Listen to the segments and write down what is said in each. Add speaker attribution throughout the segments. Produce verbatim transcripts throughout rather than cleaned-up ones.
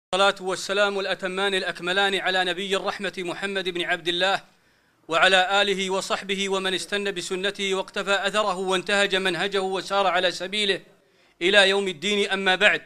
Speaker 1: الصلاة والسلام الأتمان الأكملان على نبي الرحمة محمد بن عبد الله وعلى آله وصحبه ومن استنى بسنته واقتفى أثره وانتهج منهجه وسار على سبيله إلى يوم الدين. أما بعد،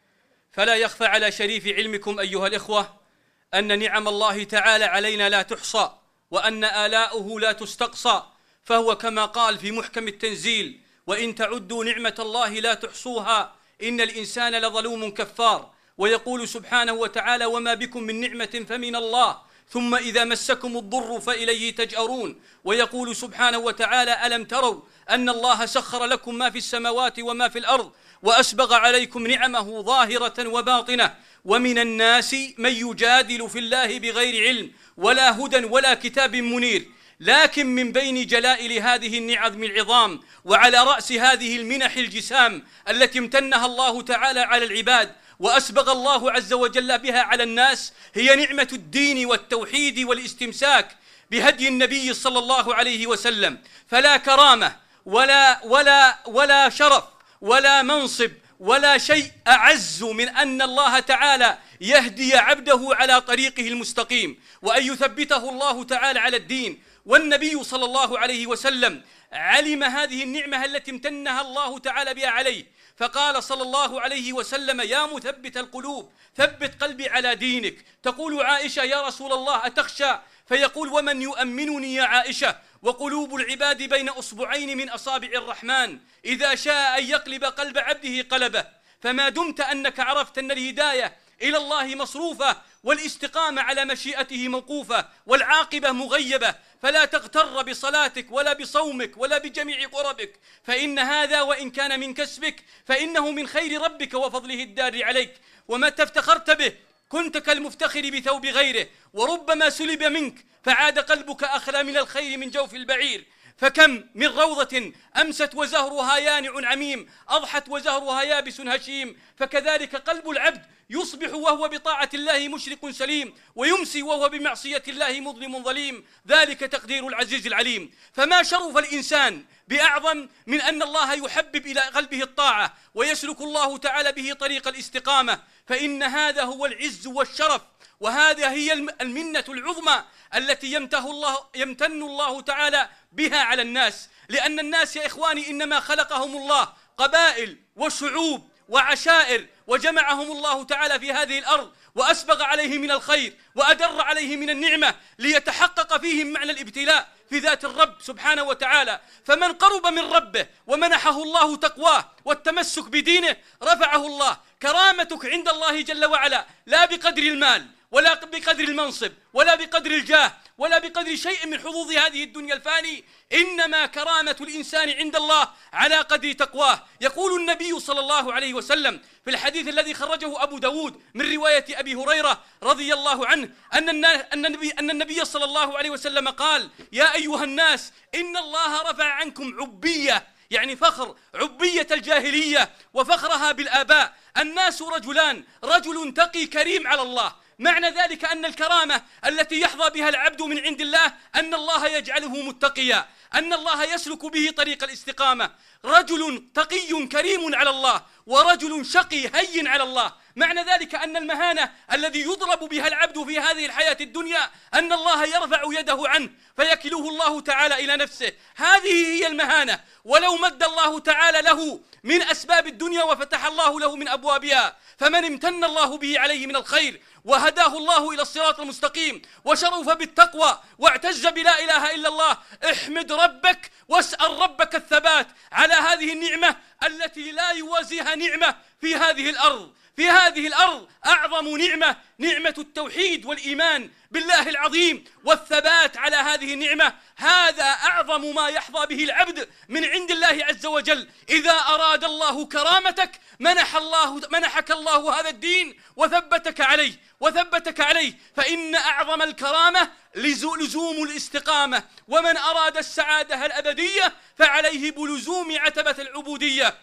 Speaker 1: فلا يخفى على شريف علمكم أيها الإخوة أن نعم الله تعالى علينا لا تحصى، وأن آلاؤه لا تستقصى، فهو كما قال في محكم التنزيل: وإن تعدوا نعمة الله لا تحصوها إن الإنسان لظلوم كفار. ويقول سبحانه وتعالى: وما بكم من نعمة فمن الله ثم إذا مسكم الضر فإليه تجأرون. ويقول سبحانه وتعالى: ألم تروا أن الله سخر لكم ما في السماوات وما في الأرض وأسبغ عليكم نعمه ظاهرة وباطنة ومن الناس من يجادل في الله بغير علم ولا هدى ولا كتاب منير. لكن من بين جلائل هذه النعم العظام وعلى رأس هذه المنح الجسام التي امتنها الله تعالى على العباد وأسبغ الله عز وجل بها على الناس هي نعمة الدين والتوحيد والاستمساك بهدي النبي صلى الله عليه وسلم. فلا كرامة ولا ولا ولا شرف ولا منصب ولا شيء أعز من أن الله تعالى يهدي عبده على طريقه المستقيم وأن يثبته الله تعالى على الدين. والنبي صلى الله عليه وسلم علم هذه النعمة التي امتنها الله تعالى بها عليه، فقال صلى الله عليه وسلم: يا مثبت القلوب ثبت قلبي على دينك. تقول عائشة: يا رسول الله أتخشى؟ فيقول: ومن يؤمنني يا عائشة؟ وقلوب العباد بين أصبعين من أصابع الرحمن، إذا شاء أن يقلب قلب عبده قلبه. فما دمت أنك عرفت أن الهداية إلى الله مصروفة والاستقامة على مشيئته موقوفة والعاقبة مغيبة، فلا تغتر بصلاتك ولا بصومك ولا بجميع قربك، فإن هذا وإن كان من كسبك فإنه من خير ربك وفضله الدار عليك. ومتى افتخرت به كنت كالمفتخر بثوب غيره، وربما سلب منك فعاد قلبك أخلى من الخير من جوف البعير. فكم من روضة أمست وزهرها يانع عميم، أضحت وزهرها يابس هشيم. فكذلك قلب العبد يصبح وهو بطاعة الله مشرق سليم، ويمسي وهو بمعصية الله مظلم ظليم. ذلك تقدير العزيز العليم. فما شرف الإنسان بأعظم من أن الله يحبب إلى قلبه الطاعة ويسلك الله تعالى به طريق الاستقامة، فإن هذا هو العز والشرف، وهذا هي المنة العظمى التي يمته الله يمتن الله تعالى بها على الناس. لأن الناس يا إخواني إنما خلقهم الله قبائل وشعوب وعشائر، وجمعهم الله تعالى في هذه الأرض وأسبغ عليه من الخير وأدر عليه من النعمة ليتحقق فيهم معنى الابتلاء في ذات الرب سبحانه وتعالى. فمن قرب من ربه ومنحه الله تقواه والتمسك بدينه رفعه الله. كرامتك عند الله جل وعلا لا بقدر المال ولا بقدر المنصب ولا بقدر الجاه ولا بقدر شيء من حظوظ هذه الدنيا الفاني، إنما كرامة الإنسان عند الله على قدر تقواه. يقول النبي صلى الله عليه وسلم في الحديث الذي خرجه أبو داود من رواية أبي هريرة رضي الله عنه أن النبي, أن النبي صلى الله عليه وسلم قال: يا أيها الناس إن الله رفع عنكم عبية، يعني فخر عبية الجاهلية وفخرها بالآباء. الناس رجلان: رجل تقي كريم على الله. معنى ذلك أن الكرامة التي يحظى بها العبد من عند الله أن الله يجعله متقيا، أن الله يسلك به طريق الاستقامة. رجل تقي كريم على الله ورجل شقي هين على الله. معنى ذلك أن المهانة الذي يضرب بها العبد في هذه الحياة الدنيا أن الله يرفع يده عنه فيكله الله تعالى إلى نفسه. هذه هي المهانة. ولو مد الله تعالى له من أسباب الدنيا وفتح الله له من أبوابها، فمن امتن الله به عليه من الخير وهداه الله إلى الصراط المستقيم وشرف بالتقوى واعتز بلا إله إلا الله، احمد ربك واسأل ربك الثبات على هذه النعمة التي لا يوازيها نعمة في هذه الأرض. في هذه الأرض أعظم نعمة نعمة التوحيد والإيمان بالله العظيم والثبات على هذه النعمة. هذا أعظم ما يحظى به العبد من عند الله عز وجل. إذا أراد الله كرامتك منح الله منحك الله هذا الدين وثبتك عليه وثبتك عليه فإن أعظم الكرامة لزوم الاستقامة. ومن أراد السعادة الأبدية فعليه بلزوم عتبة العبودية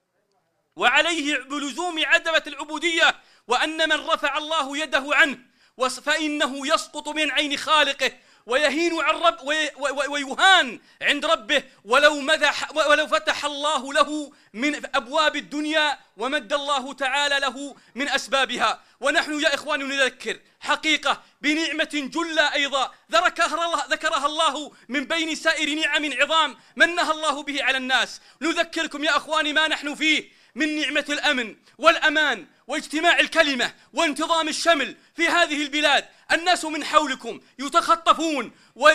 Speaker 1: وعليه بلزوم عتبة العبودية وأن من رفع الله يده عنه فإنه يسقط من عين خالقه ويهين عن رب ويهان عند ربه ولو مدح ولو فتح الله له من أبواب الدنيا ومد الله تعالى له من أسبابها. ونحن يا إخواني نذكر حقيقة بنعمة جلة أيضا ذكرها الله من بين سائر نعم عظام منها الله به على الناس. نذكركم يا أخواني ما نحن فيه من نعمة الأمن والأمان واجتماع الكلمة وانتظام الشمل في هذه البلاد. الناس من حولكم يتخطفون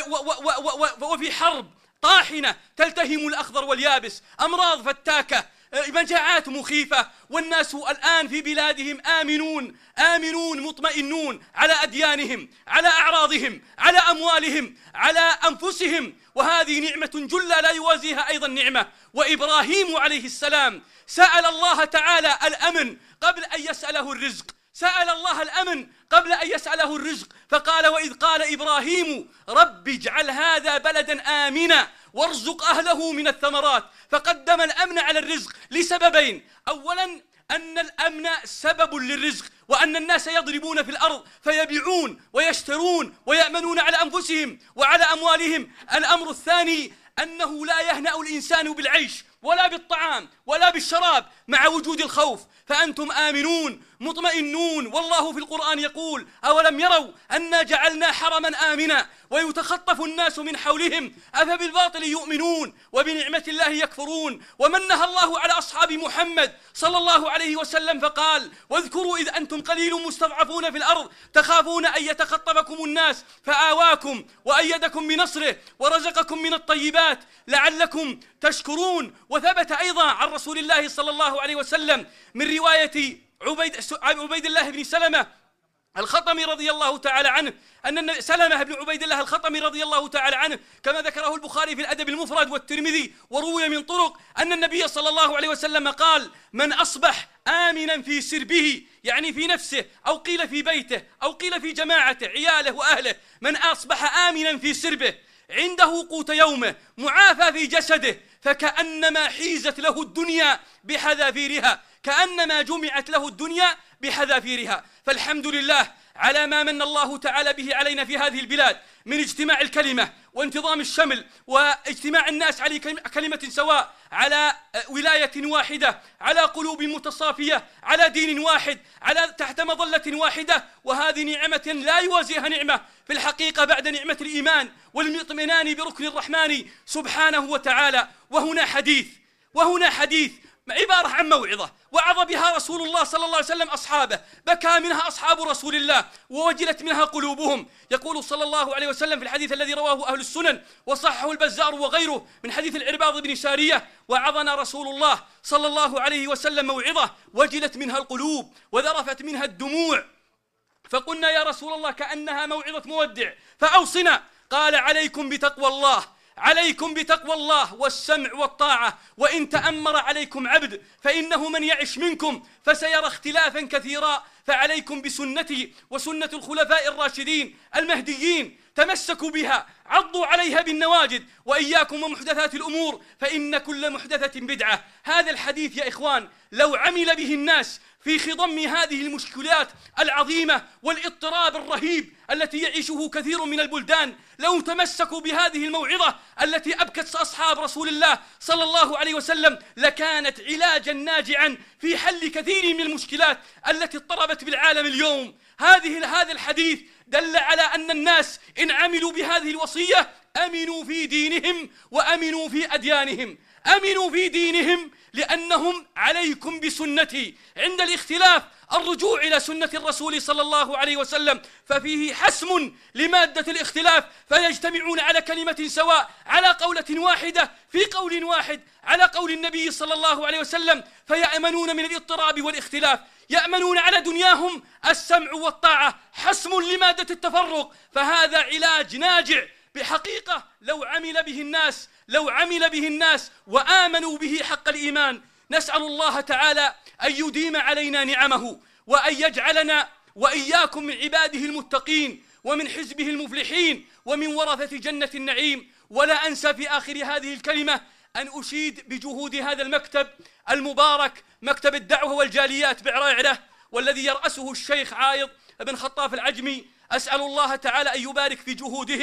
Speaker 1: وفي حرب طاحنة تلتهم الأخضر واليابس، أمراض فتاكة، مجاعات مخيفة، والناس الآن في بلادهم آمنون آمنون مطمئنون على أديانهم، على أعراضهم، على أموالهم، على أنفسهم. وهذه نعمة جلة لا يوازيها أيضا نعمة. وإبراهيم عليه السلام سأل الله تعالى الأمن قبل أن يسأله الرزق، سأل الله الأمن قبل أن يسأله الرزق، فقال: وإذ قال إبراهيم رب اجعل هذا بلدا آمنا وارزق أهله من الثمرات. فقدم الأمن على الرزق لسببين: أولا أن الأمن سبب للرزق، وأن الناس يضربون في الأرض فيبيعون ويشترون ويأمنون على أنفسهم وعلى أموالهم. الأمر الثاني أنه لا يهنأ الإنسان بالعيش ولا بالطعام ولا بالشراب مع وجود الخوف، فأنتم آمنون مطمئنون. والله في القرآن يقول: أولم يروا أنا جعلنا حرما آمنا ويتخطف الناس من حولهم أفبالباطل يؤمنون وبنعمة الله يكفرون. ومنها الله على أصحاب محمد صلى الله عليه وسلم فقال: واذكروا إذ أنتم قليل مستضعفون في الأرض تخافون أن يتخطفكم الناس فآواكم وأيدكم بنصره ورزقكم من الطيبات لعلكم تشكرون. وثبت أيضا عن رسول الله صلى الله عليه وسلم من رواية عبيد, عبيد الله بن سلمة الخطمي رضي الله تعالى عنه أن سلمة بن عبيد الله الخطمي رضي الله تعالى عنه كما ذكره البخاري في الأدب المفرد والترمذي وروي من طرق أن النبي صلى الله عليه وسلم قال: من أصبح آمنا في سربه، يعني في نفسه، أو قيل في بيته، أو قيل في جماعته عياله وأهله، من أصبح آمنا في سربه عنده قوت يومه معافى في جسده فكأنما حيزت له الدنيا بحذافيرها، كأنما جمعت له الدنيا بحذافيرها. فالحمد لله على ما من الله تعالى به علينا في هذه البلاد من اجتماع الكلمة وانتظام الشمل واجتماع الناس على كلمة سواء، على ولاية واحدة، على قلوب متصافية، على دين واحد، على تحت مظلة واحدة. وهذه نعمة لا يوازيها نعمة في الحقيقة بعد نعمة الإيمان والاطمئنان بركن الرحمن سبحانه وتعالى. وهنا حديث وهنا حديث عبارة عن موعظة وعظ بها رسول الله صلى الله عليه وسلم أصحابه، بكى منها أصحاب رسول الله ووجلت منها قلوبهم. يقول صلى الله عليه وسلم في الحديث الذي رواه أهل السنن وصححه البزار وغيره من حديث العرباض بن سارية: وعظنا رسول الله صلى الله عليه وسلم موعظة وجلت منها القلوب وذرفت منها الدموع، فقلنا يا رسول الله كأنها موعظة مودع فأوصنا. قال: عليكم بتقوى الله، عليكم بتقوى الله والسمع والطاعة، وإن تأمر عليكم عبد فإنه من يعش منكم فسيرى اختلافا كثيرا، فعليكم بسنتي وسنة الخلفاء الراشدين المهديين، تمسكوا بها عضوا عليها بالنواجذ، وإياكم ومحدثات الأمور فإن كل محدثة بدعة. هذا الحديث يا إخوان لو عمل به الناس في خضم هذه المشكلات العظيمة والاضطراب الرهيب التي يعيشه كثير من البلدان، لو تمسكوا بهذه الموعظة التي أبكت أصحاب رسول الله صلى الله عليه وسلم لكانت علاجا ناجعا في حل كثير من المشكلات التي اضطربت بالعالم اليوم. هذه هذا الحديث دل على أن الناس إن عملوا بهذه الوصية أمنوا في دينهم وأمنوا في أديانهم. أمنوا في دينهم لأنهم عليكم بسنتي، عند الاختلاف الرجوع إلى سنة الرسول صلى الله عليه وسلم، ففيه حسم لمادة الاختلاف، فيجتمعون على كلمة سواء، على قولة واحدة، في قول واحد، على قول النبي صلى الله عليه وسلم، فيأمنون من الاضطراب والاختلاف، يأمنون على دنياهم السمع والطاعة، حسم لمادة التفرق. فهذا علاج ناجع بحقيقة لو عمل به الناس لو عمل به الناس وآمنوا به حق الإيمان. نسأل الله تعالى أن يديم علينا نعمه، وأن يجعلنا وإياكم من عباده المتقين ومن حزبه المفلحين ومن ورثة جنة النعيم. ولا أنسى في آخر هذه الكلمة أن أشيد بجهود هذا المكتب المبارك، مكتب الدعوة والجاليات بعرعرة، والذي يرأسه الشيخ عايض بن خطاف العجمي. أسأل الله تعالى أن يبارك في جهودهم،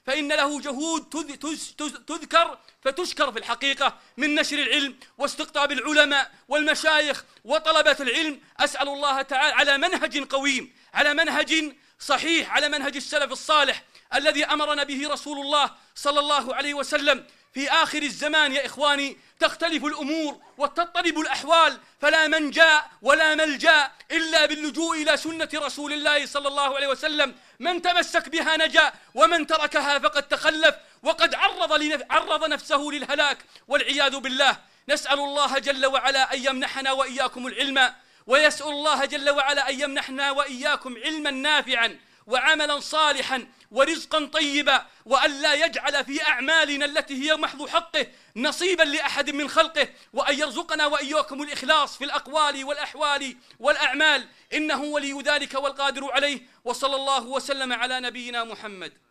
Speaker 1: فإن له جهود تذكر فتشكر في الحقيقة من نشر العلم واستقطاب العلماء والمشايخ وطلبة العلم. أسأل الله تعالى على منهج قويم، على منهج صحيح، على منهج السلف الصالح الذي أمرنا به رسول الله صلى الله عليه وسلم. في آخر الزمان يا إخواني تختلف الأمور وتضطرب الأحوال، فلا منجا ولا ملجا إلا باللجوء إلى سنة رسول الله صلى الله عليه وسلم. من تمسك بها نجا ومن تركها فقد تخلف وقد عرض, لنف... عرض نفسه للهلاك والعياذ بالله. نسأل الله جل وعلا أن يمنحنا وإياكم العلم، ويسأل الله جل وعلا أن يمنحنا وإياكم علما نافعا وعملا صالحا ورزقا طيبا، وأن لا يجعل في أعمالنا التي هي محض حقه نصيبا لأحد من خلقه، وأن يرزقنا وإياكم الإخلاص في الأقوال والأحوال والأعمال، إنه ولي ذلك والقادر عليه. وصلى الله وسلم على نبينا محمد.